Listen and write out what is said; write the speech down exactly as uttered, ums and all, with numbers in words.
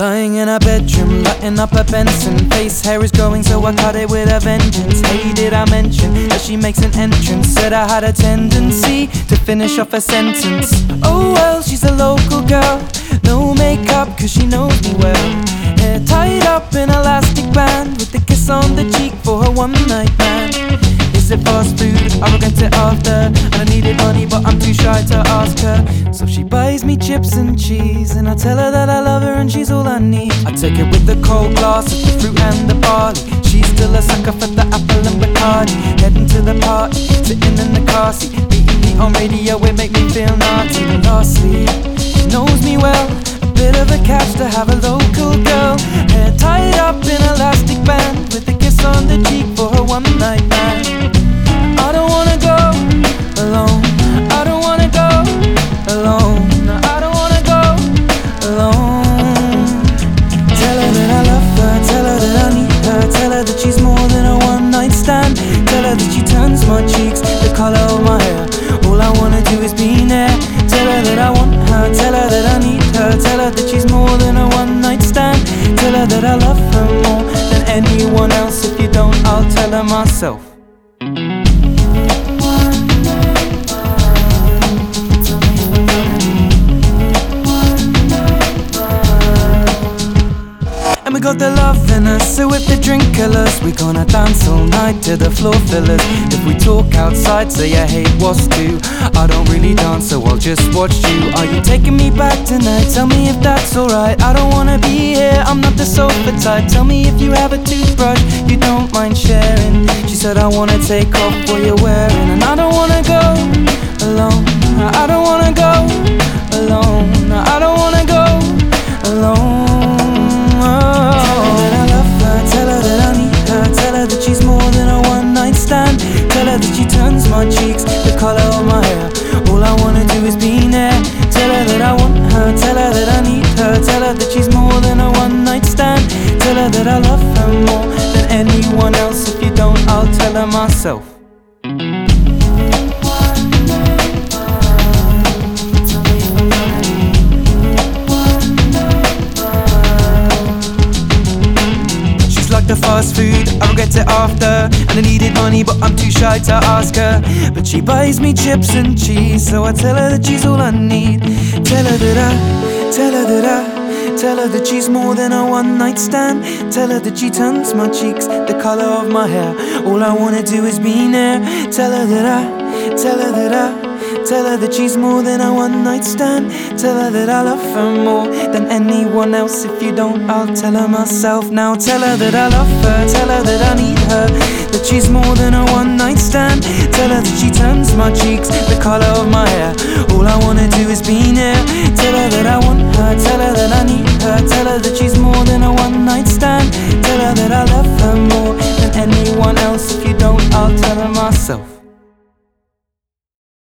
Lying in her bedroom, lighting up a Benson. Face hair is growing, so I cut it with a vengeance. Hey, did I mention that she makes an entrance? Said I had a tendency to finish off a sentence. Oh well, she's a local girl, no makeup cause she knows me well. Hair tied up in elastic band, with a kiss on the cheek for her one night man. Is it fast food? I will get it after. And I needed money but I'm too shy to ask her. So she buys me chips and cheese, and I tell her that I love her and she's all I need. I take it with the cold glass of the fruit and the barley. She's still a sucker for the apple and Bacardi. Heading to the party, sitting in the car seat, beating me on radio, it make me feel naughty. And lastly, she knows me well, a bit of a catch to have a local girl. Hair tied up in elastic band, with a kiss on the cheek for her one night man. I don't wanna go alone, I don't wanna go alone, I don't wanna go alone. Tell her that I love her, tell her that I need her, tell her that she's more than a one night stand. Tell her that she turns my cheeks the colour of my hair. All I wanna do is be near. Tell her that I want her, tell her that I need her, tell her that she's more than a one night stand. Tell her that I love her more than anyone else. If you don't, I'll tell her myself. And we got the love in us, so if the drink kill us, we gonna dance all night to the floor fillers. If we talk outside, say I hate what's due. I don't really dance, so I'll just watch you. Are you taking me back tonight? Tell me if that's alright. I don't wanna be here, I'm not the sofa type. Tell me if you have a toothbrush you don't mind sharing. She said I wanna take off what you're wearing, and I don't wanna go alone, I don't wanna go alone, I don't wanna go alone. She's more than a one night stand. Tell her that she turns my cheeks the colour of my hair. All I wanna do is be near. Tell her that I want her, tell her that I need her, tell her that she's more than a one night stand. Tell her that I love her more than anyone else. If you don't, I'll tell her myself. Like the fast food, I will get it after. And I needed money but I'm too shy to ask her. But she buys me chips and cheese, so I tell her that she's all I need. Tell her that I, tell her that I, tell her that she's more than a one night stand. Tell her that she turns my cheeks the colour of my hair. All I wanna do is be near. Tell her that I, tell her that I, tell her that she's more than a one night stand. Tell her that I love her more than anyone else. If you don't, I'll tell her myself now. Tell her that I love her, tell her that I need her, that she's more than a one night stand. Tell her that she turns my cheeks the colour of my hair. All I wanna do is be near. Tell her that I want her, tell her that I need her, tell her that she's more than a one night stand. Tell her that I love her more than anyone else. If you don't, I'll tell her myself.